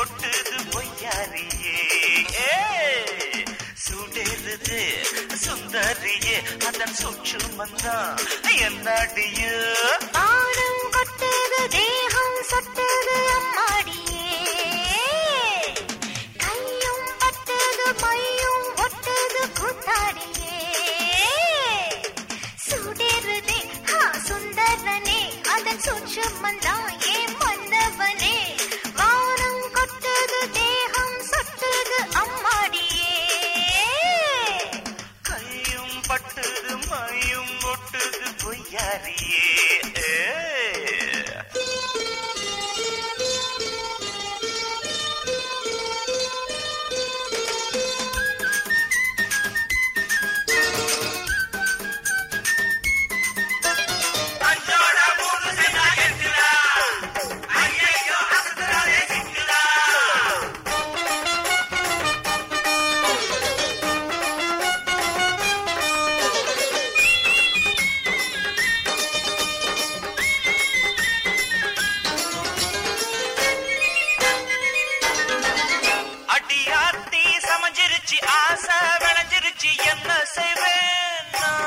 கொட்டுது பொய்யாரியே சுடேறுது சுந்தரியே அதன் சுற்றுமந்தான் என்னடியோ ஆடும் கொட்டுது தேகம் சொட்டுது அம்மாடியே கையும் பட்டுது மையும் ஒட்டுது கூத்தாடியே சுடேறுதே சுந்தரனே அதன் சுற்றுமந்தான் ஏன் வந்தவனே வானம் கொட்டுது தேகம் சொட்டுது அம்மாடியே கையும் பட்டுது மையும் ஒட்டுது பொய்யாரியே ஆசை விளைஞ்சிருச்சு என்ன செய்வேன்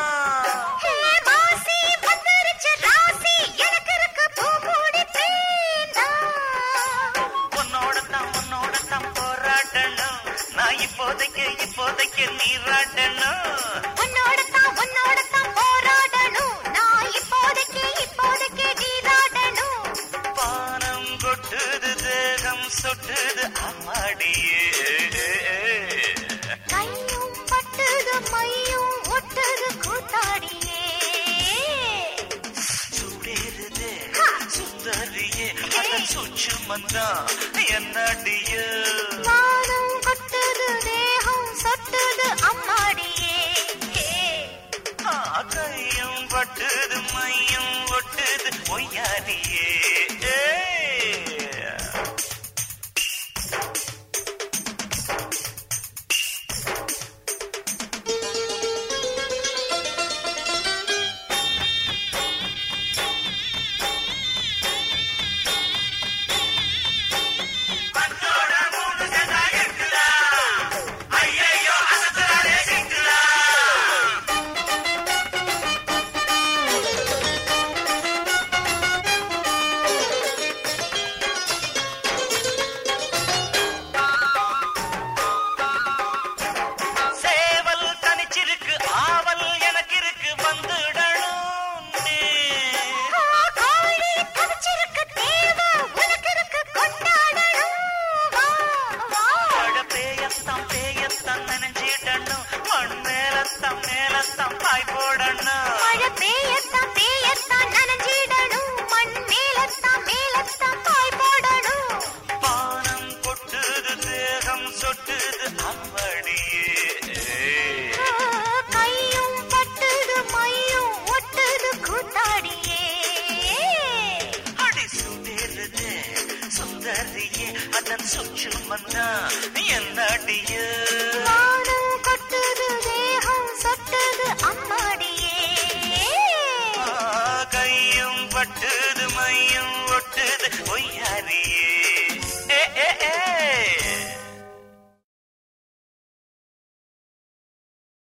மாசி வந்துருச்சு ராசி எனக்கு இருக்கு பூமூடி பேண்டா உன்னோடத்தான் போராடணும் நான் இப்போதைக்கு நீராடணும் உன்னோடத்தான் போராடணும் நான் இப்போதைக்கு நீராடணும் பானம் கொட்டுது தேகம் சொட்டுது அம்மாடியே கையும் பட்டுது மையும் ஒட்டுது கூத்தாடியே சுடேறுது சுந்தரியே அதன் சுற்றுமந்தான் என்னடியோ வானம் கொட்டுது தேகம் சொட்டுது அம்மாடியே கையும் பட்டுது மையும் ஒட்டுது பொய்யாரியே மேலத்தான் பாய் போடணும் மழை பேயத்தான் நனைஞ்சிடணும் மண் மேலத்தான் பாய் போடணும் பானம் கொட்டுது தேகம் சொட்டுது அம்மடியே கையும் பட்டுது மையும் ஒட்டுது கூத்தாடியே அடி சுடேறுது சுந்தரியே அதன் சுற்றுமந்தான் என்னடியோ வானம் கொட்டுது தேகம் சொட்டுது அம்மாடியே கையும் பட்டுது மையும்